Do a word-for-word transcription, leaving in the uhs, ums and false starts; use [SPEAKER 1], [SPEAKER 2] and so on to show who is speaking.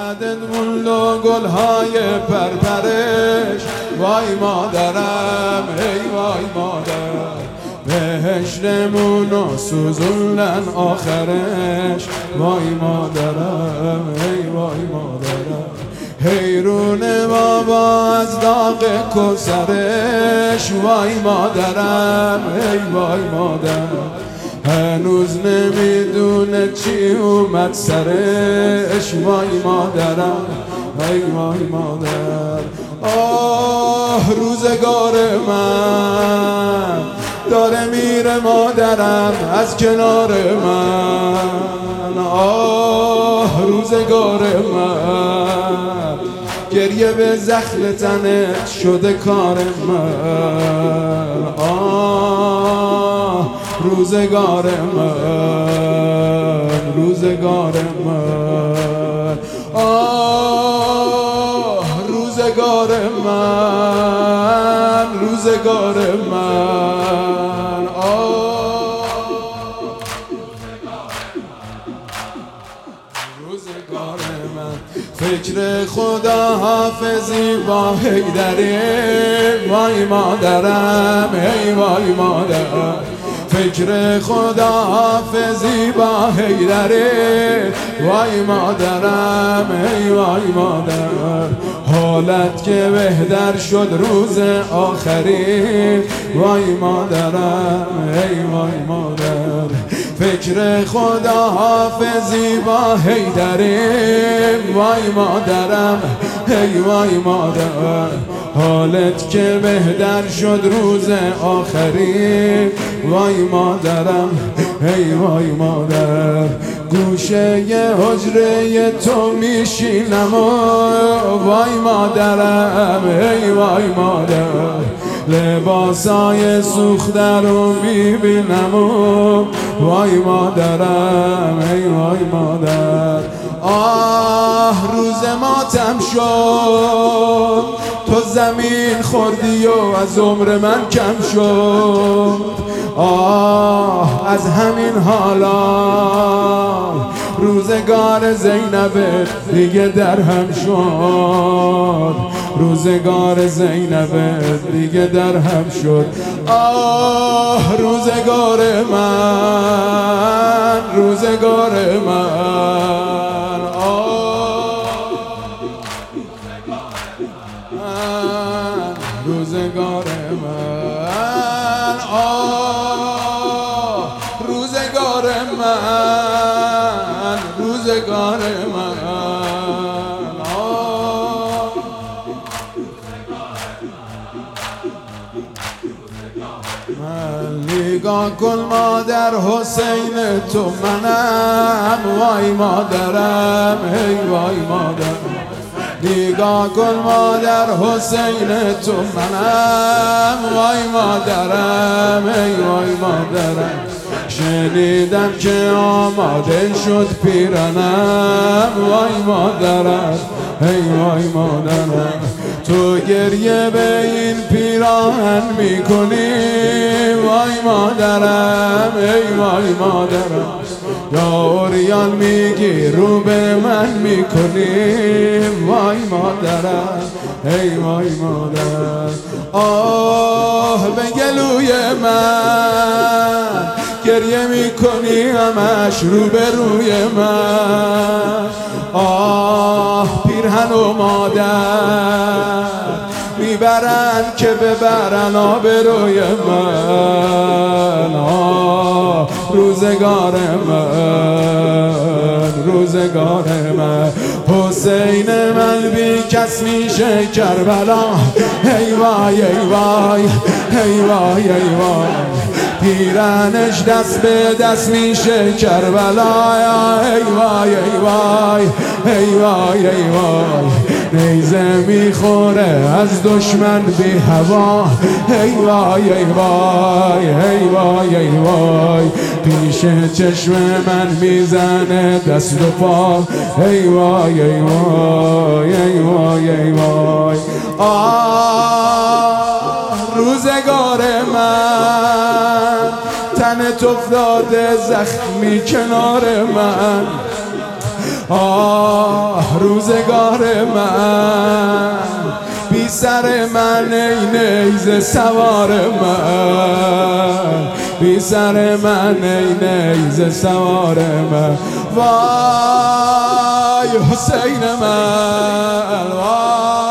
[SPEAKER 1] بعدت موند و گلهای پرپرش، وای مادرم ای وای مادر، بهشتمونو سوزوندن آخرش، وای مادرم ای وای مادرم. حیرون بابا از داغ کوثرش، وای مادرم ای وای مادرم، هنوز نمیدونه چی اومد سرش، وای مادرم ای وای مادر. آه روزگار من داره میره مادرم از کنار من، آه روزگار من گریه به زخم تنت شده کار من، آه روزگار من روزگار من، آه روزگار من روزگار من، آه روزگار من. فکر خدا حافظی با حیدری، وای مادرم ای وای مادرم، فکر خدا حافظی با حیدری، وای مادرم ای وای مادر، حالت که بهتر شد روز آخری، وای مادرم ای وای مادر، فکر خدا حافظی با حیدری، وای مادرم ای وای مادر، حالت که بهتر شد روز آخری، وای مادرم ای وای مادر. گوشه ی حجره تو میشینم و وای مادرم ای وای مادر، لباسای سوخته رو میبینم و وای مادرم ای وای مادر. آه روز ماتم شد تو زمین خوردی و از عمر من کم شد، آه از همین حالا روزگار زینب دیگه در هم شد، روزگار زینب دیگه در هم شد، آه روزگار من روزگار من، آه روزگار من، آه روزگار من روزگار من، آه من نگاه کن مادر حسین تو منم، وای مادرم ای وای مادرم، نگاه کن مادر حسین تو منم، وای مادرم ای وای مادرم، شنیدم که آماده شد پیرانم، وای مادرم ای وای مادرم، تو گریه به این پیراهن میکنی، وای مادرم ای وای مادرم، یا اوریان میگی رو به من میکنی، وای مادرم ای وای مادر. آه به گلوی من گریه میکنی همش رو به روی من، آه پیرهن و مادر میبرن که ببرن آبروی من، آه روزگار من روزگار من، حسین من بی کس میشه کربلا، ای وای ای وای ای وای ای وای، پیرنش دست به دست میشه کربلا، ای وای ای وای ای وای ای وای، نیزه میخوره از دشمن بی هوا، ای وای ای وای ای وای ای وای، پیش چشم من میزنه دست و پا، ای وای ای وای ای وای ای وای. آه روزگار من تنت افتاده زخمی کنار من، آه روزگار من، بی سر من ای نیزه سوار من، بی سر من ای نیزه سوار من. وای حسین من، وای